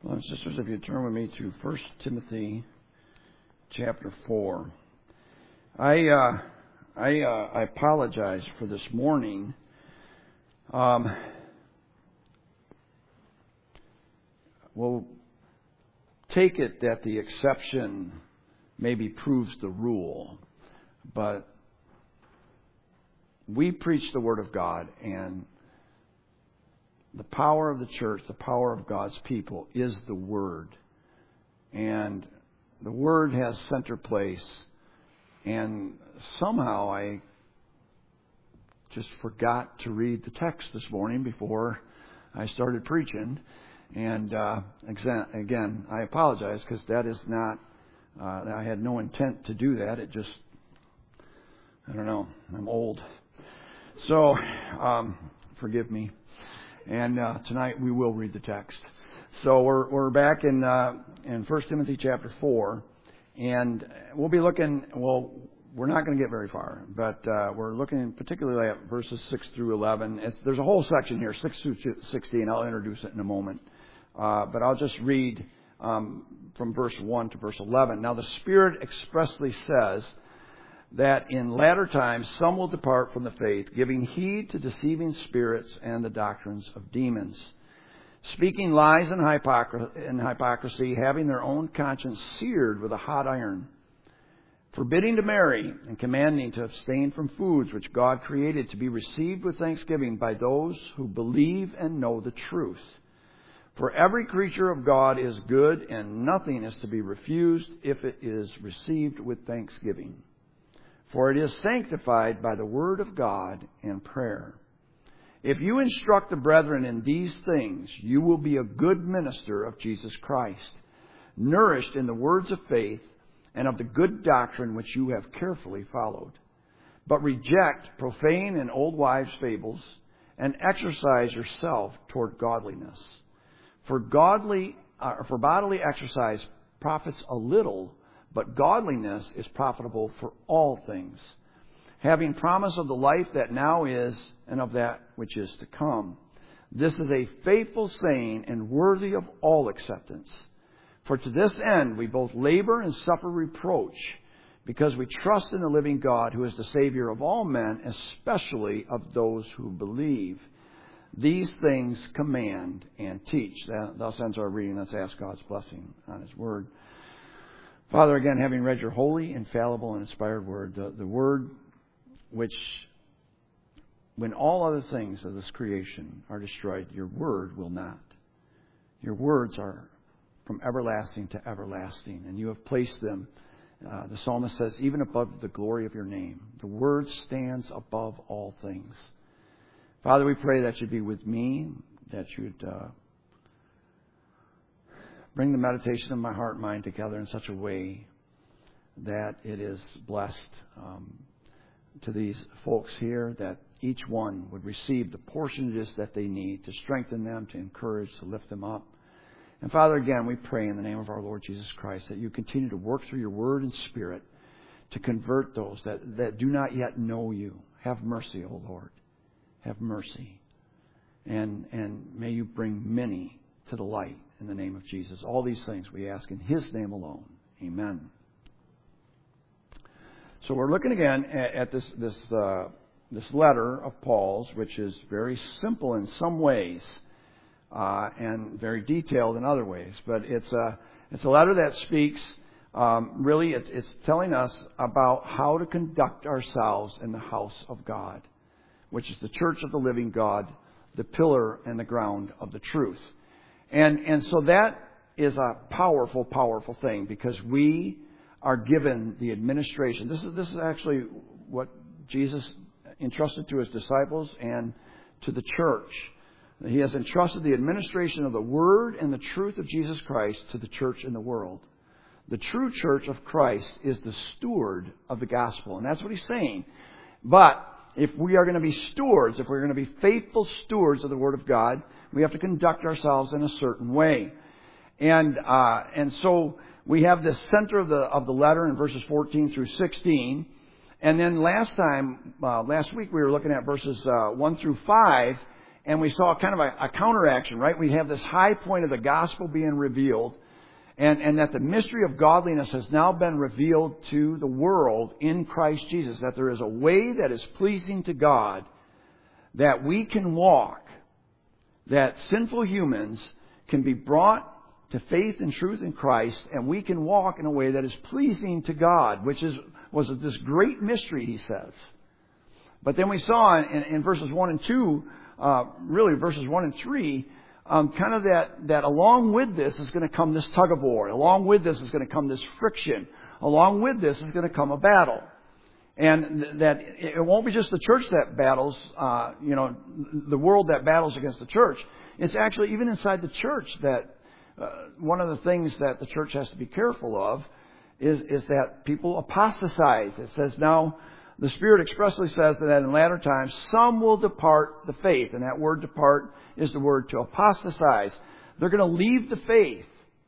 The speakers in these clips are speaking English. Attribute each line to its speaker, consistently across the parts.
Speaker 1: Well, sisters, if you turn with me to 1 Timothy chapter 4. I apologize for this morning. We'll take it that the exception maybe proves the rule, but we preach the Word of God, and the power of the church, the power of God's people, is the Word. And the Word has center place. And somehow I just forgot to read the text this morning before I started preaching. And again, I apologize, because that is not, I had no intent to do that. It just, I don't know, I'm old. So, forgive me. And tonight we will read the text. So we're back in 1 Timothy chapter 4, and we'll be looking. Well, we're not going to get very far, but we're looking particularly at verses 6 through 11. There's a whole section here, 6 through 16. I'll introduce it in a moment, but I'll just read from verse 1 to verse 11. Now the Spirit expressly says that in latter times some will depart from the faith, giving heed to deceiving spirits and the doctrines of demons, speaking lies and hypocrisy, having their own conscience seared with a hot iron, forbidding to marry and commanding to abstain from foods which God created to be received with thanksgiving by those who believe and know the truth. For every creature of God is good, and nothing is to be refused if it is received with thanksgiving. For it is sanctified by the word of God and prayer. If you instruct the brethren in these things, you will be a good minister of Jesus Christ, nourished in the words of faith and of the good doctrine which you have carefully followed. But reject profane and old wives' fables, and exercise yourself toward godliness. For bodily exercise profits a little, but godliness is profitable for all things, having promise of the life that now is and of that which is to come. This is a faithful saying and worthy of all acceptance. For to this end we both labor and suffer reproach, because we trust in the living God, who is the Savior of all men, especially of those who believe. These things command and teach. Thus ends our reading. Let's ask God's blessing on His Word. Father, again, having read your holy, infallible, and inspired Word, the Word which, when all other things of this creation are destroyed, your Word will not. Your words are from everlasting to everlasting, and you have placed them, the psalmist says, even above the glory of your name. The Word stands above all things. Father, we pray that you'd be with me, that you'd bring the meditation of my heart and mind together in such a way that it is blessed to these folks here, that each one would receive the portionages that they need to strengthen them, to encourage, to lift them up. And Father, again, we pray in the name of our Lord Jesus Christ that you continue to work through your Word and Spirit to convert those that do not yet know you. Have mercy, O Lord. Have mercy. And may you bring many to the light in the name of Jesus. All these things we ask in His name alone. Amen. So we're looking again at this letter of Paul's, which is very simple in some ways and very detailed in other ways. But it's a letter that speaks. Really, it's telling us about how to conduct ourselves in the house of God, which is the church of the living God, the pillar and the ground of the truth. And so that is a powerful, powerful thing, because we are given the administration. This is actually what Jesus entrusted to His disciples and to the church. He has entrusted the administration of the Word and the truth of Jesus Christ to the church in the world. The true church of Christ is the steward of the gospel. And that's what he's saying. But if we are going to be stewards, if we're going to be faithful stewards of the Word of God, we have to conduct ourselves in a certain way. And so we have the center of the letter in verses 14 through 16. And then last week we were looking at verses 1 through 5. and we saw kind of a counteraction, right? We have this high point of the gospel being revealed, and that the mystery of godliness has now been revealed to the world in Christ Jesus, that there is a way that is pleasing to God, that we can walk, that sinful humans can be brought to faith and truth in Christ, and we can walk in a way that is pleasing to God, which was this great mystery, he says. But then we saw in verses 1 and 2, really verses 1 and 3, kind of that along with this is going to come this tug of war. Along with this is going to come this friction. Along with this is going to come a battle. And that it won't be just the church that battles, the world that battles against the church. It's actually even inside the church that one of the things that the church has to be careful of is that people apostatize. It says now, the Spirit expressly says that in latter times some will depart the faith. And that word depart is the word to apostatize. They're going to leave the faith,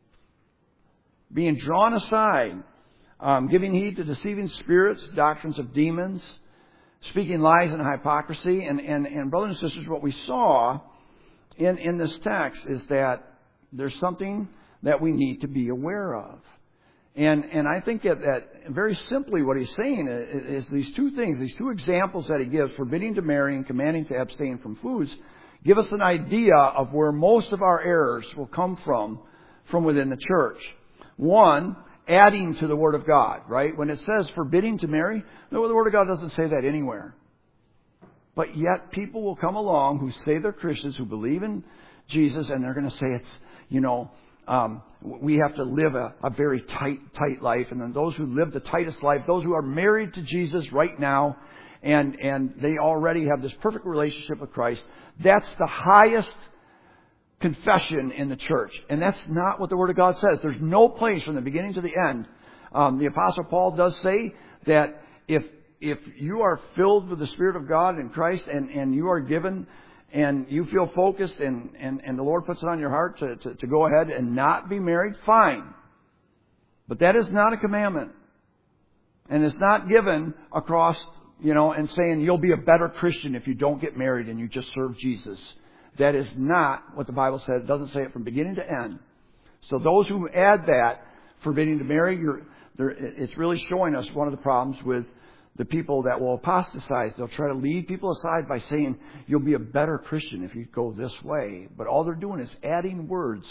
Speaker 1: being drawn aside, giving heed to deceiving spirits, doctrines of demons, speaking lies and hypocrisy. And brothers and sisters, what we saw in this text is that there's something that we need to be aware of. And I think that very simply what he's saying is these two things, these two examples that he gives, forbidding to marry and commanding to abstain from foods, give us an idea of where most of our errors will come from within the church. One, adding to the Word of God, right? When it says forbidding to marry, no, the Word of God doesn't say that anywhere. But yet people will come along who say they're Christians, who believe in Jesus, and they're going to say it's, we have to live a very tight life. And then those who live the tightest life, those who are married to Jesus right now, and they already have this perfect relationship with Christ, that's the highest confession in the church. And that's not what the Word of God says. There's no place from the beginning to the end. The Apostle Paul does say that if you are filled with the Spirit of God in Christ and you are given and you feel focused and the Lord puts it on your heart to go ahead and not be married, fine. But that is not a commandment. And it's not given across, and saying you'll be a better Christian if you don't get married and you just serve Jesus. That is not what the Bible says. It doesn't say it from beginning to end. So those who add that, forbidding to marry, it's really showing us one of the problems with the people that will apostatize. They'll try to lead people aside by saying, you'll be a better Christian if you go this way. But all they're doing is adding words.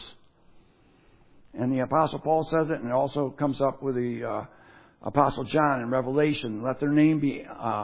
Speaker 1: And the Apostle Paul says it, and it also comes up with the Apostle John in Revelation. Let their name be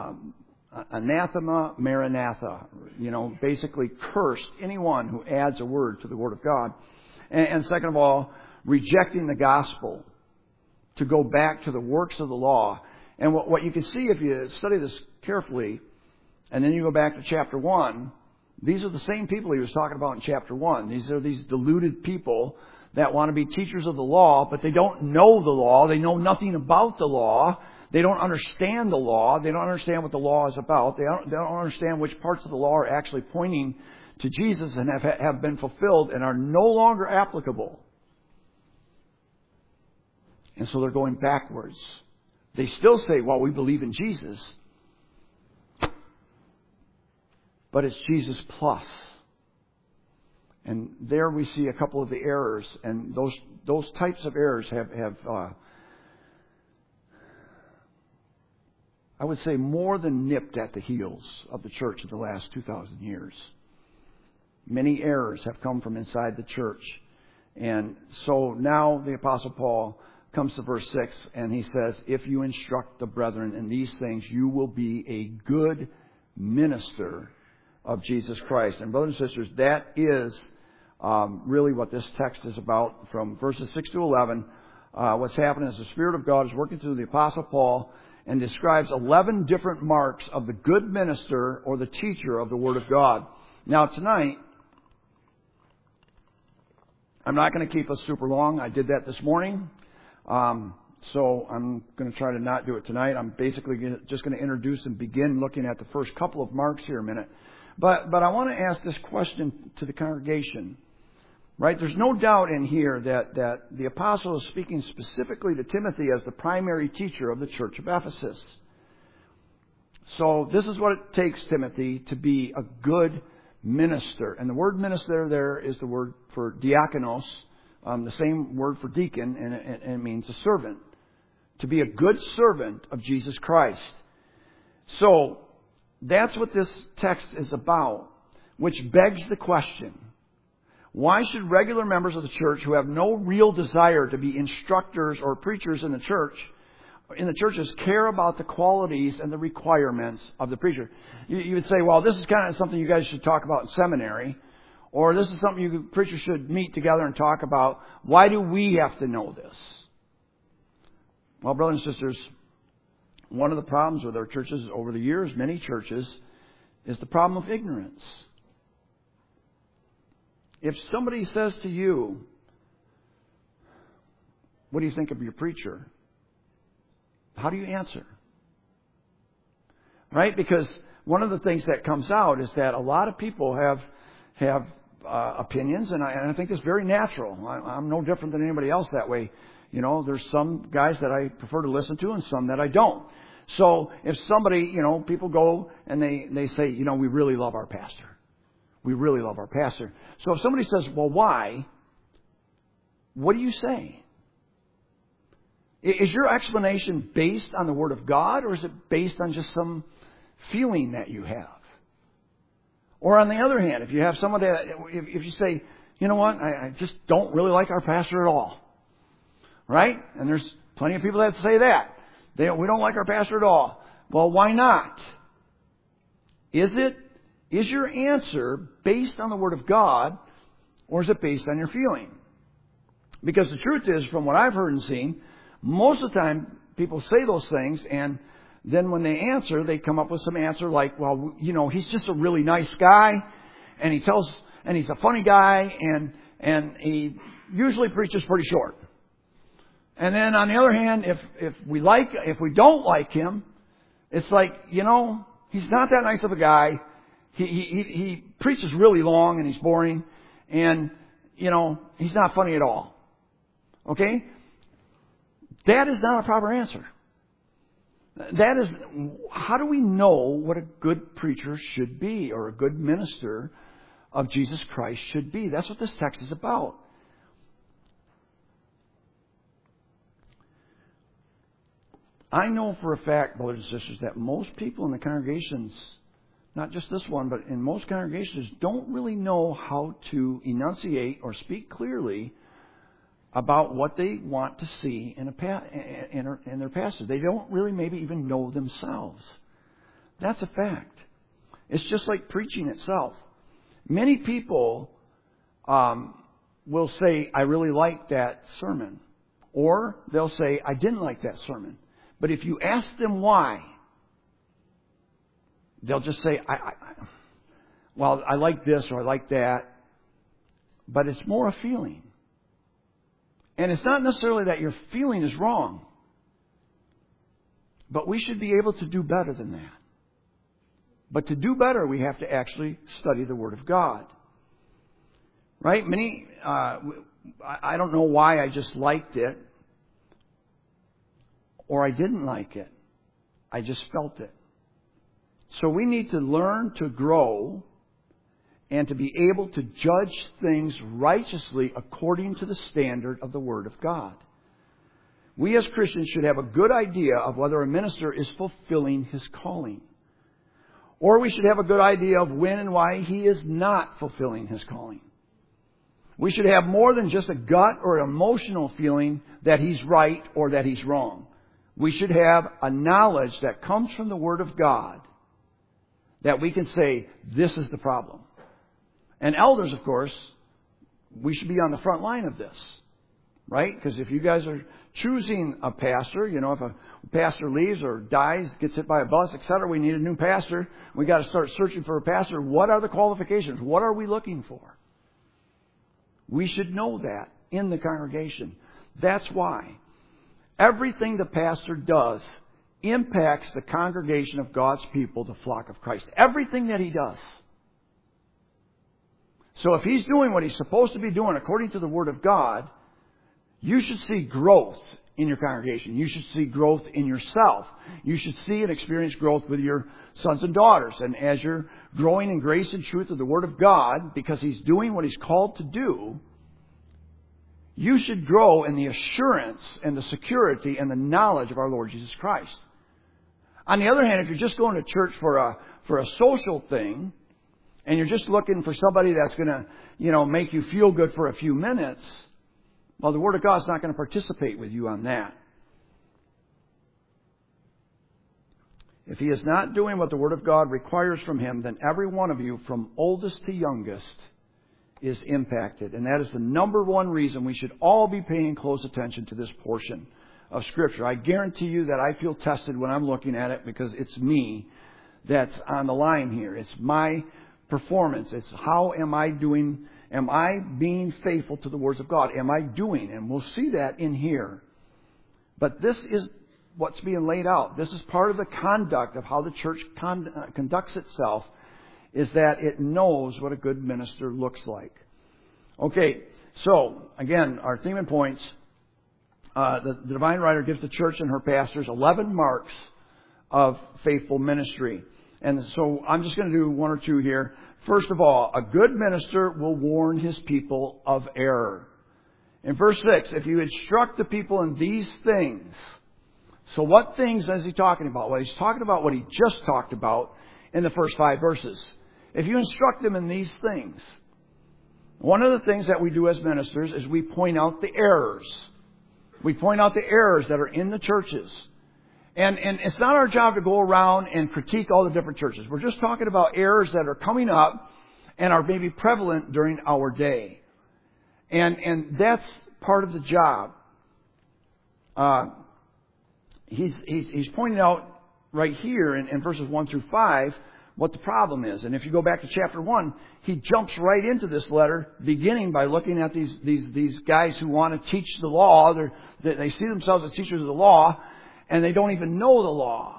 Speaker 1: anathema maranatha. Basically cursed anyone who adds a word to the Word of God. And second of all, rejecting the gospel to go back to the works of the law. And what you can see if you study this carefully, and then you go back to chapter 1, these are the same people he was talking about in chapter 1. These are these deluded people that want to be teachers of the law, but they don't know the law. They know nothing about the law. They don't understand the law. They don't understand what the law is about. They don't understand which parts of the law are actually pointing to Jesus and have been fulfilled and are no longer applicable. And so they're going backwards. They still say, well, we believe in Jesus. But it's Jesus plus. And there we see a couple of the errors. And those types of errors have I would say, more than nipped at the heels of the church in the last 2,000 years. Many errors have come from inside the church. And so now the Apostle Paul comes to verse 6 and he says, if you instruct the brethren in these things, you will be a good minister of Jesus Christ. And brothers and sisters, that is really what this text is about from verses 6 to 11. What's happening is the Spirit of God is working through the Apostle Paul and describes 11 different marks of the good minister or the teacher of the Word of God. Now tonight, I'm not going to keep us super long. I did that this morning. So I'm going to try to not do it tonight. I'm basically just going to introduce and begin looking at the first couple of marks here in a minute. But I want to ask this question to the congregation. Right? There's no doubt in here that the apostle is speaking specifically to Timothy as the primary teacher of the church of Ephesus. So this is what it takes, Timothy, to be a good minister. And the word minister there is the word for diakonos, the same word for deacon, and it means a servant. To be a good servant of Jesus Christ. So, that's what this text is about, which begs the question, why should regular members of the church who have no real desire to be instructors or preachers in the churches care about the qualities and the requirements of the preacher? You would say, well, this is kind of something you guys should talk about in seminary, or this is something preachers should meet together and talk about. Why do we have to know this? Well, brothers and sisters, one of the problems with our churches over the years, many churches, is the problem of ignorance. If somebody says to you, what do you think of your preacher? How do you answer? Right? Because one of the things that comes out is that a lot of people have opinions, and I think it's very natural. I'm no different than anybody else that way. You know, there's some guys that I prefer to listen to and some that I don't. So if somebody, people go and they say, we really love our pastor. We really love our pastor. So if somebody says, well, why? What do you say? Is your explanation based on the Word of God, or is it based on just some feeling that you have? Or on the other hand, if you have someone that, if you say, you know what, I just don't really like our pastor at all. Right? And there's plenty of people that say that. We don't like our pastor at all. Well, why not? Is your answer based on the Word of God, or is it based on your feeling? Because the truth is, from what I've heard and seen, most of the time people say those things, and then when they answer, they come up with some answer like, well, he's just a really nice guy, and he's a funny guy, and he usually preaches pretty short. And then on the other hand, if we don't like him, it's like, he's not that nice of a guy. He preaches really long and he's boring, and he's not funny at all. Okay? That is not a proper answer. That is, how do we know what a good preacher should be, or a good minister of Jesus Christ should be? That's what this text is about. I know for a fact, brothers and sisters, that most people in the congregations, not just this one, but in most congregations, don't really know how to enunciate or speak clearly about what they want to see in their pastor. They don't really maybe even know themselves. That's a fact. It's just like preaching itself. Many people will say, I really like that sermon. Or they'll say, I didn't like that sermon. But if you ask them why, they'll just say, I like this or I like that. But it's more a feeling. And it's not necessarily that your feeling is wrong. But we should be able to do better than that. But to do better, we have to actually study the Word of God. Right? I don't know why I just liked it. Or I didn't like it. I just felt it. So we need to learn to grow and to be able to judge things righteously according to the standard of the Word of God. We as Christians should have a good idea of whether a minister is fulfilling his calling. Or we should have a good idea of when and why he is not fulfilling his calling. We should have more than just a gut or emotional feeling that he's right or that he's wrong. We should have a knowledge that comes from the Word of God that we can say, this is the problem. And elders, of course, we should be on the front line of this. Right? Because if you guys are choosing a pastor, if a pastor leaves or dies, gets hit by a bus, etc., we need a new pastor. We got to start searching for a pastor. What are the qualifications? What are we looking for? We should know that in the congregation. That's why everything the pastor does impacts the congregation of God's people, the flock of Christ. Everything that he does. So if he's doing what he's supposed to be doing according to the Word of God, you should see growth in your congregation. You should see growth in yourself. You should see and experience growth with your sons and daughters. And as you're growing in grace and truth of the Word of God, because He's doing what He's called to do, you should grow in the assurance and the security and the knowledge of our Lord Jesus Christ. On the other hand, if you're just going to church for a social thing, and you're just looking for somebody that's going to, make you feel good for a few minutes, well, the Word of God's not going to participate with you on that. If he is not doing what the Word of God requires from him, then every one of you, from oldest to youngest, is impacted. And that is the number one reason we should all be paying close attention to this portion of Scripture. I guarantee you that I feel tested when I'm looking at it, because it's me that's on the line here. It's my performance. It's how am I doing? Am I being faithful to the words of God? Am I doing? And we'll see that in here. But this is what's being laid out. This is part of the conduct of how the church conducts itself, is that it knows what a good minister looks like. Okay, so again, our theme and points. The divine writer gives the church and her pastors 11 marks of faithful ministry. And so I'm just going to do one or two here. First of all, a good minister will warn his people of error. In verse 6, if you instruct the people in these things. So what things is he talking about? Well, he's talking about what he just talked about in the first 5 verses. If you instruct them in these things, one of the things that we do as ministers is we point out the errors. We point out the errors that are in the churches. And it's not our job to go around and critique all the different churches. We're just talking about errors that are coming up and are maybe prevalent during our day. And that's part of the job. He's pointing out right here in verses 1 through 5 what the problem is. And if you go back to chapter 1, he jumps right into this letter, beginning by looking at these guys who want to teach the law. They see themselves as teachers of the law, and they don't even know the law.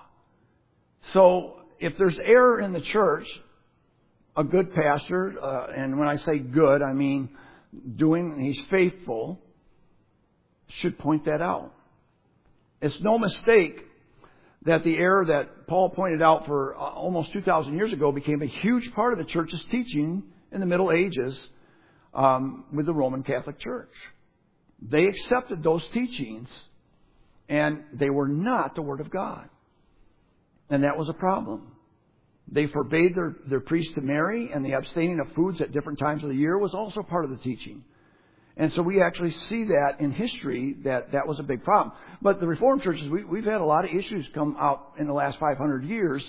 Speaker 1: So if there's error in the church, a good pastor, and when I say good, I mean he's faithful, should point that out. It's no mistake that the error that Paul pointed out for almost 2,000 years ago became a huge part of the church's teaching in the Middle Ages with the Roman Catholic Church. They accepted those teachings, and they were not the Word of God. And that was a problem. They forbade their priests to marry, and the abstaining of foods at different times of the year was also part of the teaching. And so we actually see that in history that was a big problem. But the Reformed churches, we've had a lot of issues come out in the last 500 years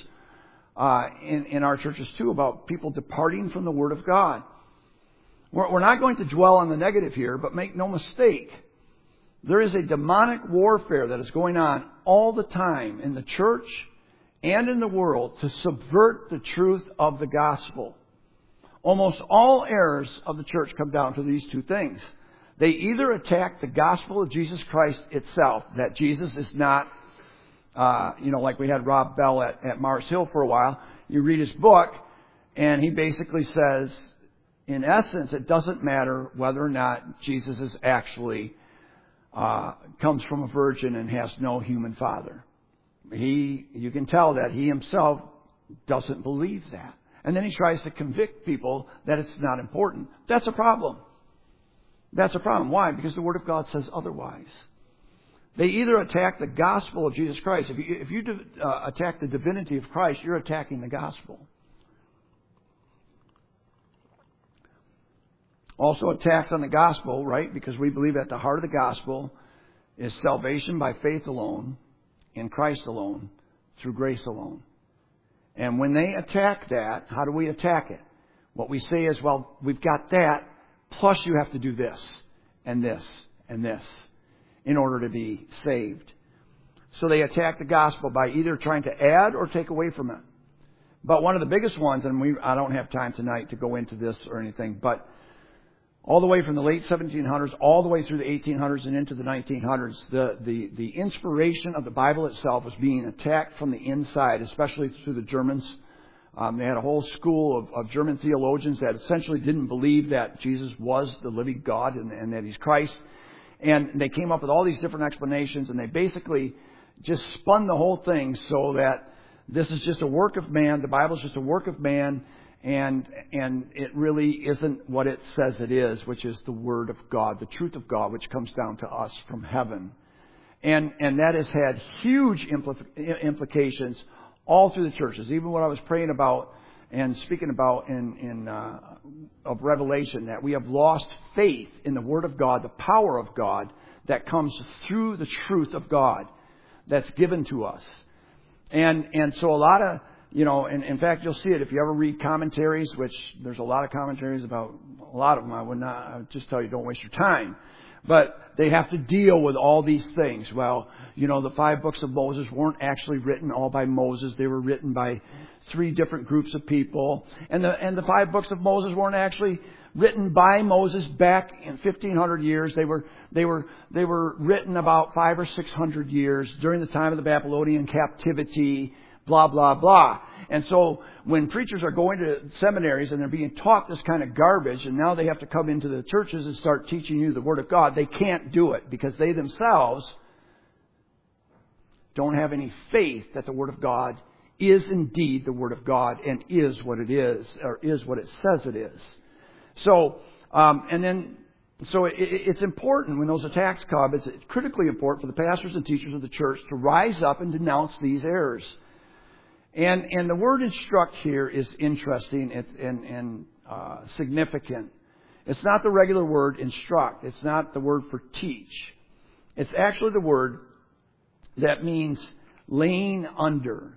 Speaker 1: in our churches too, about people departing from the Word of God. We're not going to dwell on the negative here, but make no mistake, there is a demonic warfare that is going on all the time in the church and in the world to subvert the truth of the gospel. Almost all errors of the church come down to these two things. They either attack the gospel of Jesus Christ itself, that Jesus is not, like we had Rob Bell at Mars Hill for a while. You read his book, and he basically says, in essence, it doesn't matter whether or not Jesus is actually comes from a virgin and has no human father. You can tell that he himself doesn't believe that. And then he tries to convict people that it's not important. That's a problem. That's a problem. Why? Because the Word of God says otherwise. They either attack the gospel of Jesus Christ. If you attack the divinity of Christ, you're attacking the gospel. Also attacks on the gospel, right? Because we believe at the heart of the gospel is salvation by faith alone, in Christ alone, through grace alone. And when they attack that, how do we attack it? What we say is, well, we've got that, plus you have to do this, and this, and this, in order to be saved. So they attack the gospel by either trying to add or take away from it. But one of the biggest ones, and I don't have time tonight to go into this or anything, but all the way from the late 1700s, all the way through the 1800s and into the 1900s, the inspiration of the Bible itself was being attacked from the inside, especially through the Germans. They had a whole school of German theologians that essentially didn't believe that Jesus was the living God and that He's Christ. And they came up with all these different explanations, and they basically just spun the whole thing so that this is just a work of man. The Bible is just a work of man, and it really isn't what it says it is, which is the Word of God, the truth of God, which comes down to us from heaven. And that has had huge implications all through the churches. Even what I was praying about and speaking about of Revelation, that we have lost faith in the Word of God, the power of God that comes through the truth of God that's given to us. And so a lot of, and in fact, you'll see it if you ever read commentaries, which there's a lot of commentaries about a lot of them. I would just tell you, don't waste your time. But they have to deal with all these things. Well, the 5 books of Moses weren't actually written all by Moses. They were written by 3 different groups of people. And the 5 books of Moses weren't actually written by Moses back in 1500 years. They were written about 500 or 600 years during the time of the Babylonian captivity, blah, blah, blah. And so when preachers are going to seminaries and they're being taught this kind of garbage, and now they have to come into the churches and start teaching you the Word of God, they can't do it because they themselves don't have any faith that the Word of God is indeed the Word of God and is what it is, or is what it says it is. So, it's important when those attacks come, it's critically important for the pastors and teachers of the church to rise up and denounce these errors. And the word instruct here is interesting and significant. It's not the regular word instruct. It's not the word for teach. It's actually the word that means laying under.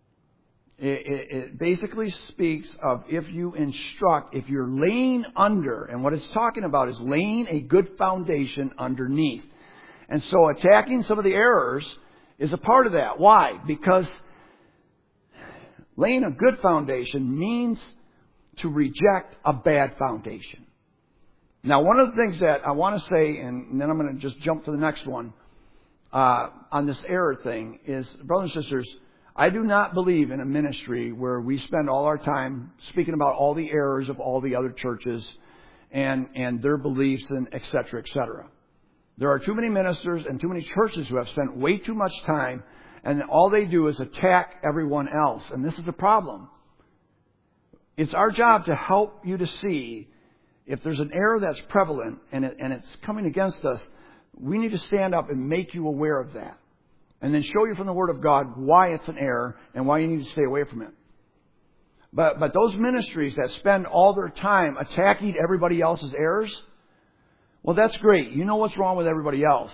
Speaker 1: It basically speaks of if you instruct, if you're laying under. And what it's talking about is laying a good foundation underneath. And so attacking some of the errors is a part of that. Why? Because laying a good foundation means to reject a bad foundation. Now, one of the things that I want to say, and then I'm going to just jump to the next one, on this error thing is, brothers and sisters, I do not believe in a ministry where we spend all our time speaking about all the errors of all the other churches and their beliefs and et cetera, et cetera. There are too many ministers and too many churches who have spent way too much time, and all they do is attack everyone else. And this is the problem. It's our job to help you to see if there's an error that's prevalent and it's coming against us. We need to stand up and make you aware of that. And then show you from the Word of God why it's an error and why you need to stay away from it. But those ministries that spend all their time attacking everybody else's errors, well, that's great. You know what's wrong with everybody else.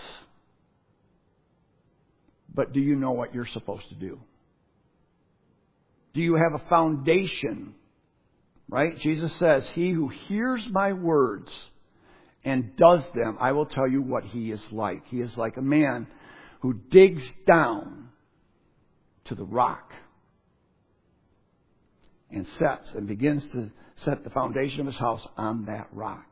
Speaker 1: But do you know what you're supposed to do? Do you have a foundation? Right? Jesus says, he who hears my words and does them, I will tell you what he is like. He is like a man who digs down to the rock and sets and begins to set the foundation of his house on that rock.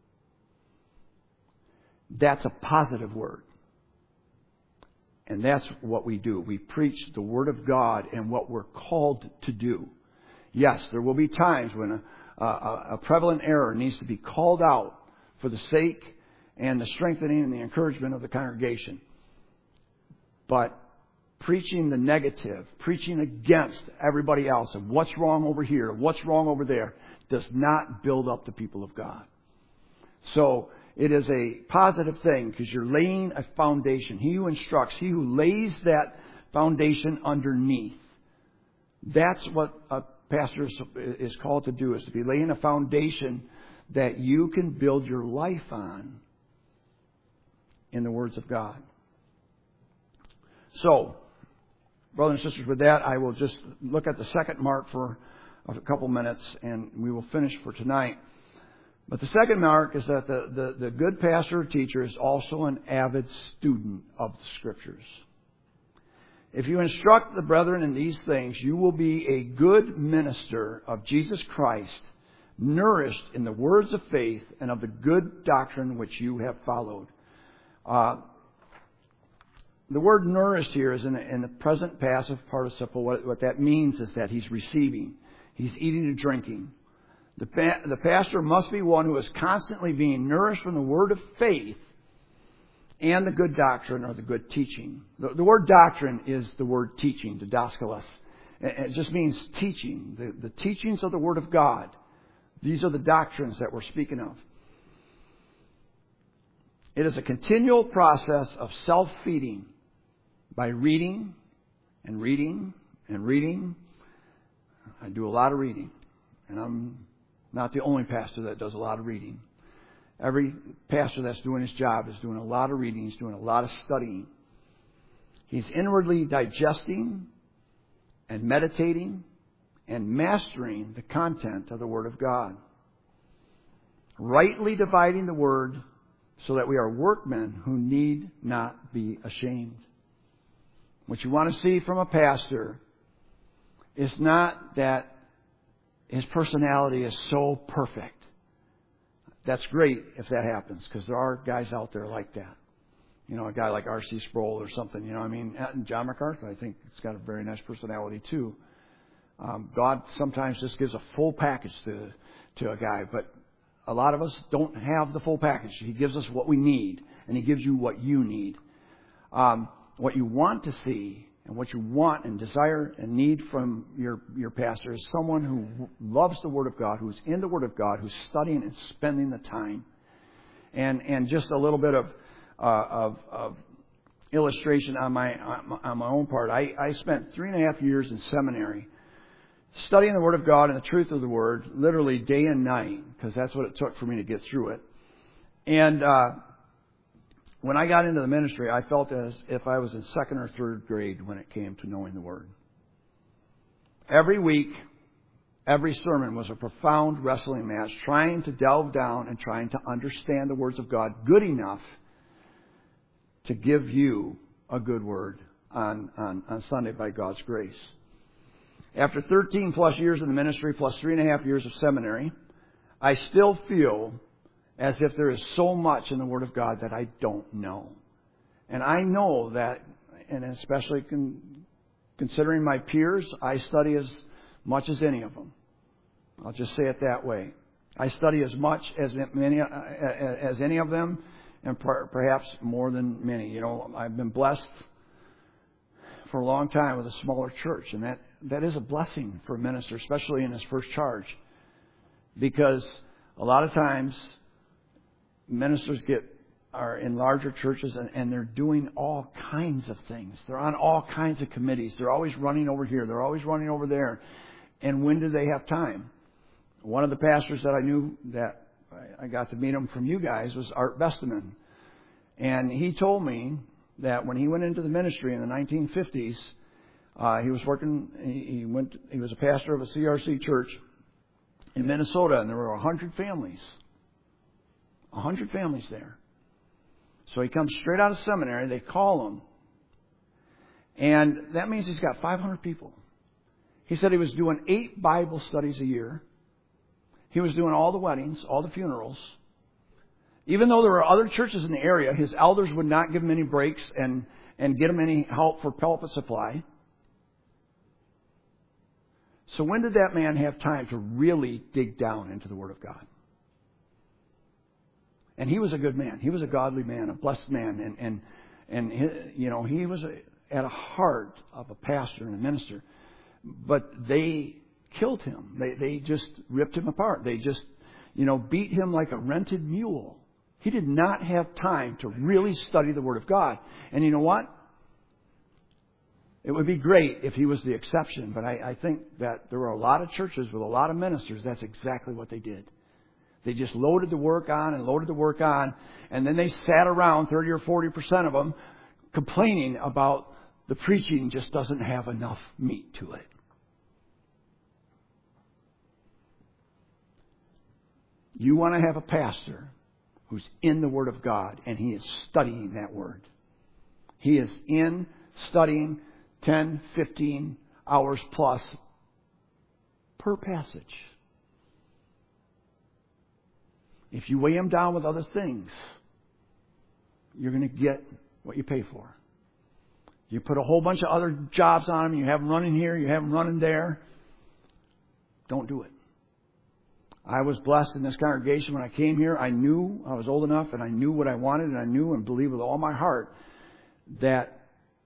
Speaker 1: That's a positive word. And that's what we do. We preach the Word of God and what we're called to do. Yes, there will be times when a prevalent error needs to be called out for the sake and the strengthening and the encouragement of the congregation. But preaching the negative, preaching against everybody else and what's wrong over here, what's wrong over there, does not build up the people of God. So it is a positive thing because you're laying a foundation. He who instructs, he who lays that foundation underneath. That's what a pastor is called to do, is to be laying a foundation that you can build your life on in the words of God. So, brothers and sisters, with that, I will just look at the second mark for a couple minutes, and we will finish for tonight. But the second mark is that the good pastor or teacher is also an avid student of the Scriptures. If you instruct the brethren in these things, you will be a good minister of Jesus Christ, nourished in the words of faith and of the good doctrine which you have followed. The word nourished here is in the present passive participle. What that means is that he's receiving. He's eating and drinking. The pastor must be one who is constantly being nourished from the word of faith and the good doctrine or the good teaching. The word doctrine is the word teaching, didaskalos. It just means teaching, the teachings of the Word of God. These are the doctrines that we're speaking of. It is a continual process of self-feeding by reading and reading and reading. I do a lot of reading, and I'm not the only pastor that does a lot of reading. Every pastor that's doing his job is doing a lot of reading. He's doing a lot of studying. He's inwardly digesting and meditating and mastering the content of the Word of God. Rightly dividing the Word so that we are workmen who need not be ashamed. What you want to see from a pastor is not that his personality is so perfect. That's great if that happens, because there are guys out there like that. You know, a guy like R.C. Sproul or something, you know what I mean? And John MacArthur, I think, has got a very nice personality too. God sometimes just gives a full package to a guy, but a lot of us don't have the full package. He gives us what we need, and He gives you what you need. What you want to see and what you want and desire and need from your pastor is someone who loves the Word of God, who's in the Word of God, who's studying and spending the time. And just a little bit of illustration on my own part. I spent 3.5 years in seminary studying the Word of God and the truth of the Word, literally day and night, because that's what it took for me to get through it. And when I got into the ministry, I felt as if I was in second or third grade when it came to knowing the Word. Every week, every sermon was a profound wrestling match, trying to delve down and trying to understand the words of God good enough to give you a good word on Sunday by God's grace. After 13 plus years in the ministry, plus 3.5 years of seminary, I still feel as if there is so much in the Word of God that I don't know. And I know that, and especially considering my peers, I study as much as any of them. I'll just say it that way. I study as much as any of them, and perhaps more than many. You know, I've been blessed for a long time with a smaller church, and that is a blessing for a minister, especially in his first charge, because a lot of times ministers are in larger churches and they're doing all kinds of things. They're on all kinds of committees. They're always running over here. They're always running over there. And when do they have time? One of the pastors that I knew that I got to meet him from you guys was Art Besteman. And he told me that when he went into the ministry in the 1950s, he was working. He was a pastor of a CRC church in Minnesota, and there were 100 families. 100 families there. So he comes straight out of seminary. They call him, and that means he's got 500 people. He said he was doing 8 Bible studies a year. He was doing all the weddings, all the funerals. Even though there were other churches in the area, his elders would not give him any breaks and get him any help for pulpit supply. So when did that man have time to really dig down into the Word of God? And he was a good man. He was a godly man, a blessed man. And he was at a heart of a pastor and a minister. But they killed him. They just ripped him apart. They just, beat him like a rented mule. He did not have time to really study the Word of God. And you know what? It would be great if he was the exception. But I think that there were a lot of churches with a lot of ministers. That's exactly what they did. They just loaded the work on and loaded the work on. And then they sat around, 30 or 40% of them, complaining about the preaching just doesn't have enough meat to it. You want to have a pastor who's in the Word of God, and he is studying that Word. He is studying 10, 15 hours plus per passage. If you weigh him down with other things, you're going to get what you pay for. You put a whole bunch of other jobs on him, you have him running here, you have him running there. Don't do it. I was blessed in this congregation when I came here. I knew I was old enough and I knew what I wanted, and I knew and believed with all my heart that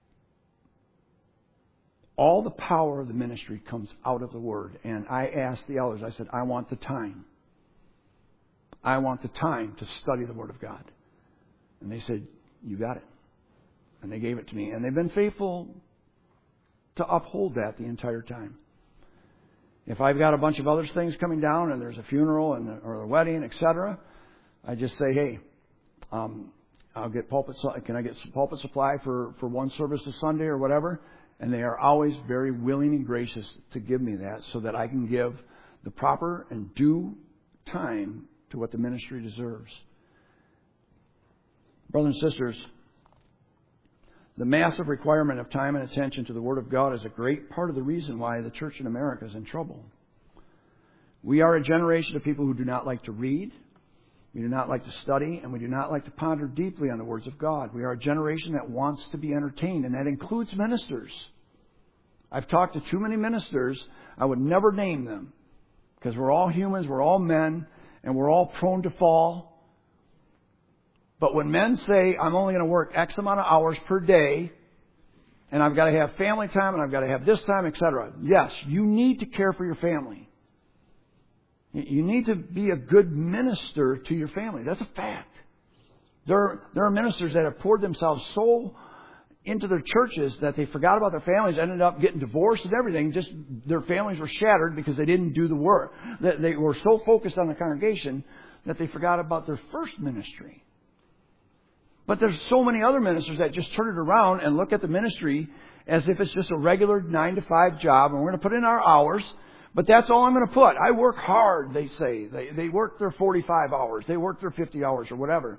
Speaker 1: all the power of the ministry comes out of the Word. And I asked the elders, I said, I want the time. I want the time to study the Word of God. And they said, you got it. And they gave it to me. And they've been faithful to uphold that the entire time. If I've got a bunch of other things coming down and there's a funeral or a wedding, etc., I just say, hey, I'll get can I get some pulpit supply for one service this Sunday or whatever? And they are always very willing and gracious to give me that so that I can give the proper and due time to what the ministry deserves. Brothers and sisters, the massive requirement of time and attention to the Word of God is a great part of the reason why the church in America is in trouble. We are a generation of people who do not like to read, we do not like to study, and we do not like to ponder deeply on the words of God. We are a generation that wants to be entertained, and that includes ministers. I've talked to too many ministers. I would never name them because we're all humans, we're all men, and we're all prone to fall. But when men say, I'm only going to work X amount of hours per day, and I've got to have family time, and I've got to have this time, etc. Yes, you need to care for your family. You need to be a good minister to your family. That's a fact. There are ministers that have poured themselves so into their churches that they forgot about their families, ended up getting divorced and everything. Just their families were shattered because they didn't do the work. They were so focused on the congregation that they forgot about their first ministry. But there's so many other ministers that just turn it around and look at the ministry as if it's just a regular 9-to-5 job, and we're going to put in our hours, but that's all I'm going to put. I work hard, they say. They work their 45 hours. They work their 50 hours or whatever.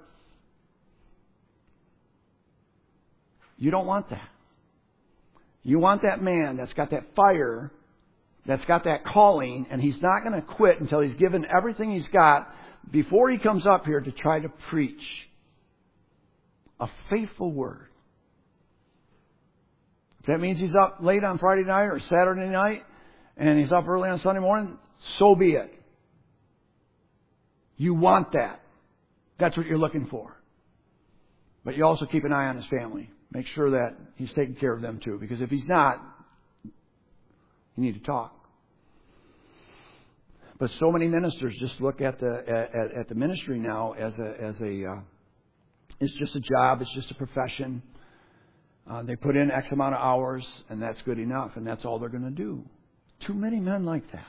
Speaker 1: You don't want that. You want that man that's got that fire, that's got that calling, and he's not going to quit until he's given everything he's got before he comes up here to try to preach a faithful word. If that means he's up late on Friday night or Saturday night and he's up early on Sunday morning, so be it. You want that. That's what you're looking for. But you also keep an eye on his family. Make sure that he's taking care of them too. Because if he's not, you need to talk. But so many ministers just look at the ministry now as it's just a job, it's just a profession. They put in X amount of hours, and that's good enough, and that's all they're going to do. Too many men like that.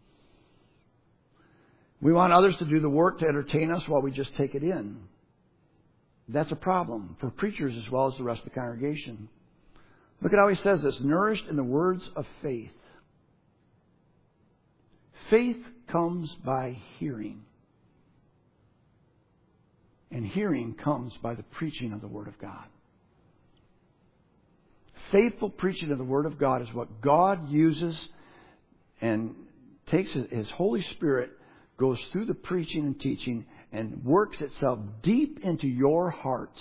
Speaker 1: We want others to do the work to entertain us while we just take it in. That's a problem for preachers as well as the rest of the congregation. Look at how he says this, nourished in the words of faith. Faith comes by hearing. And hearing comes by the preaching of the Word of God. Faithful preaching of the Word of God is what God uses and takes His Holy Spirit, goes through the preaching and teaching and works itself deep into your hearts,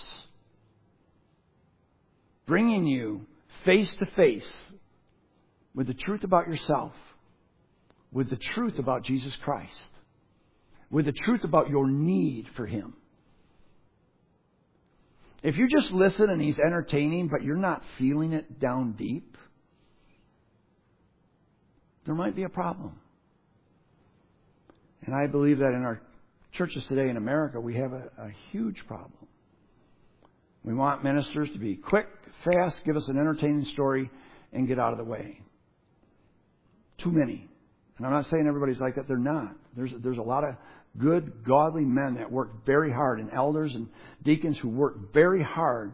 Speaker 1: bringing you face to face with the truth about yourself, with the truth about Jesus Christ, with the truth about your need for Him. If you just listen and He's entertaining, but you're not feeling it down deep, there might be a problem. And I believe that in our churches today in America, we have a huge problem. We want ministers to be quick, fast, give us an entertaining story, and get out of the way. Too many. And I'm not saying everybody's like that. They're not. There's a lot of good, godly men that work very hard, and elders and deacons who work very hard.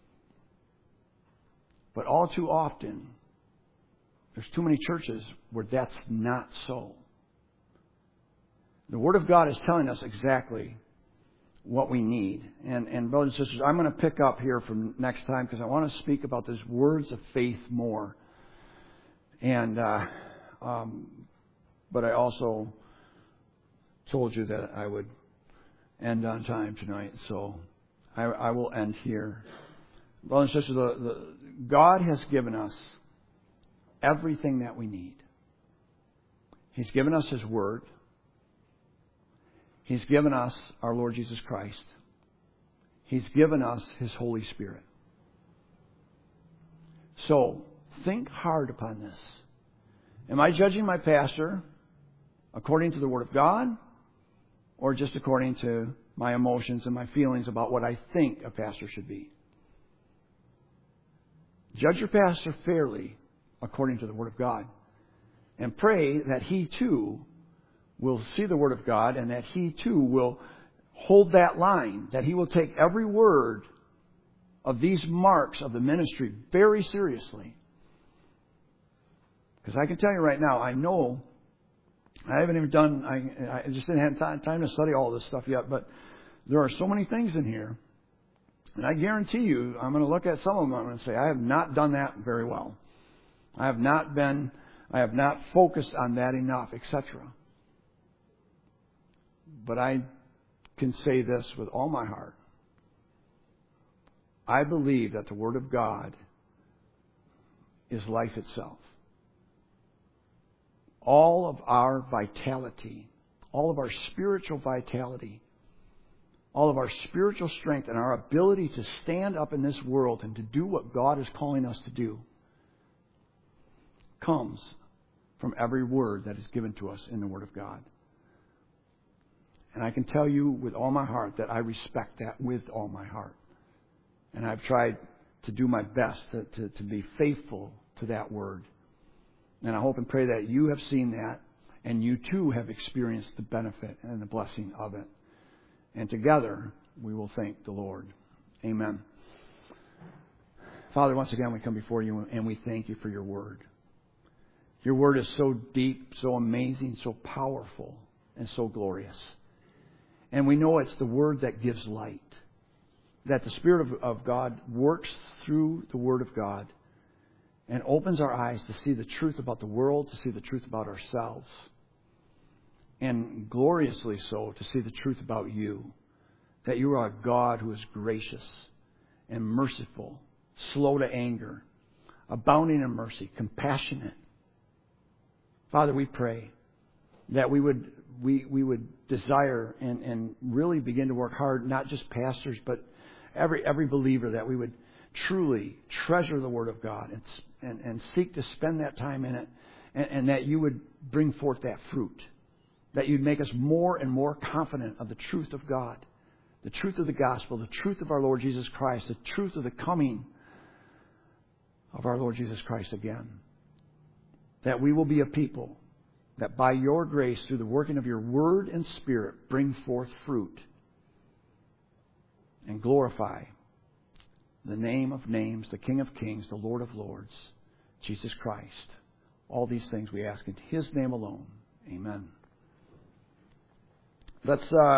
Speaker 1: But all too often, there's too many churches where that's not so. The Word of God is telling us exactly what we need. And brothers and sisters, I'm going to pick up here from next time because I want to speak about these words of faith more. And but I also told you that I would end on time tonight, so I will end here. Brothers and sisters, God has given us everything that we need. He's given us His Word. He's given us our Lord Jesus Christ. He's given us His Holy Spirit. So, think hard upon this. Am I judging my pastor according to the Word of God, or just according to my emotions and my feelings about what I think a pastor should be? Judge your pastor fairly according to the Word of God. And pray that he too will see the Word of God, and that he too will hold that line, that he will take every word of these marks of the ministry very seriously. Because I can tell you right now, I know, I haven't even done, I just didn't have time to study all this stuff yet, but there are so many things in here, and I guarantee you, I'm going to look at some of them, I'm going to say, I have not done that very well. I have not focused on that enough, etc. But I can say this with all my heart. I believe that the Word of God is life itself. All of our vitality, all of our spiritual vitality, all of our spiritual strength, and our ability to stand up in this world and to do what God is calling us to do comes from every word that is given to us in the Word of God. And I can tell you with all my heart that I respect that with all my heart. And I've tried to do my best to be faithful to that Word. And I hope and pray that you have seen that, and you too have experienced the benefit and the blessing of it. And together we will thank the Lord. Amen. Father, once again we come before you and we thank you for your Word. Your Word is so deep, so amazing, so powerful, and so glorious. And we know it's the Word that gives light. That the Spirit of God works through the Word of God and opens our eyes to see the truth about the world, to see the truth about ourselves. And gloriously so, to see the truth about you. That you are a God who is gracious and merciful, slow to anger, abounding in mercy, compassionate. Father, we pray that we would desire and really begin to work hard, not just pastors, but every believer, that we would truly treasure the Word of God and seek to spend that time in it, and that you would bring forth that fruit, that you'd make us more and more confident of the truth of God, the truth of the gospel, the truth of our Lord Jesus Christ, the truth of the coming of our Lord Jesus Christ again. That we will be a people that by your grace, through the working of your Word and Spirit, bring forth fruit and glorify the name of names, the King of Kings, the Lord of Lords, Jesus Christ. All these things we ask in His name alone. Amen. Let's